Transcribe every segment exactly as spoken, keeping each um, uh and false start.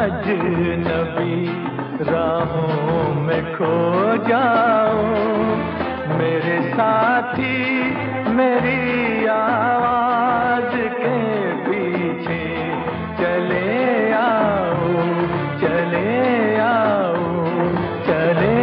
अजनबी राहों में खो जाओ, मेरे साथी मेरी आवाज के पीछे चले आओ, चले आओ, चले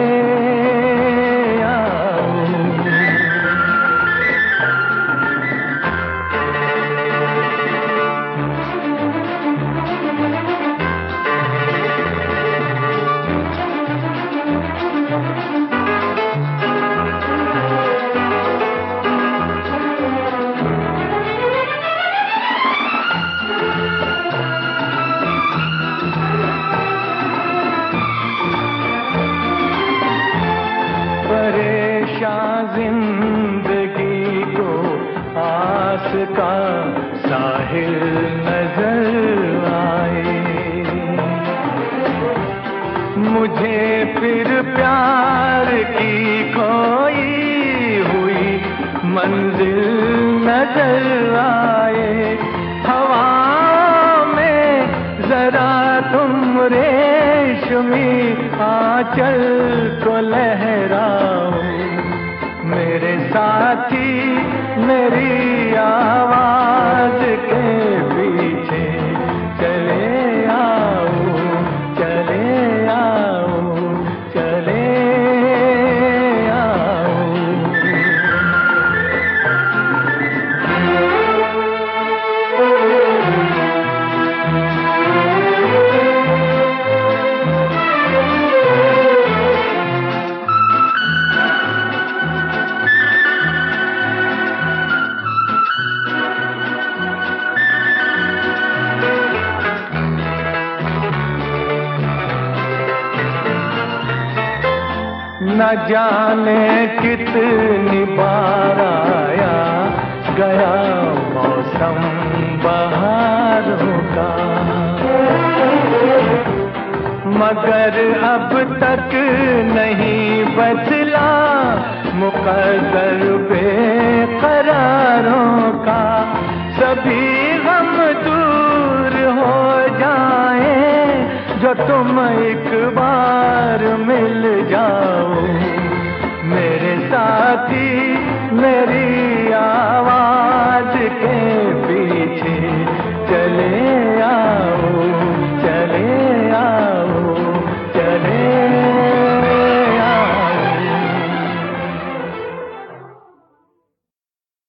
परेशान जिंदगी को आस का साहिल नजर आए, मुझे फिर प्यार की खोई हुई मंजिल नजर आए। हवा में जरा तुम रेशमी आंचल को लहराओ, मेरे साथी मेरी आवाज के पीछे चले आओ, चले आओ, चले आओ। न जाने कितनी बार आया गया मौसम बहारों का, मगर अब तक नहीं बदला मुकद्दर बेकरारों का। सभी गम दूर हो जाए जो तुम एक बार मिल जाओ, मेरे साथी मेरी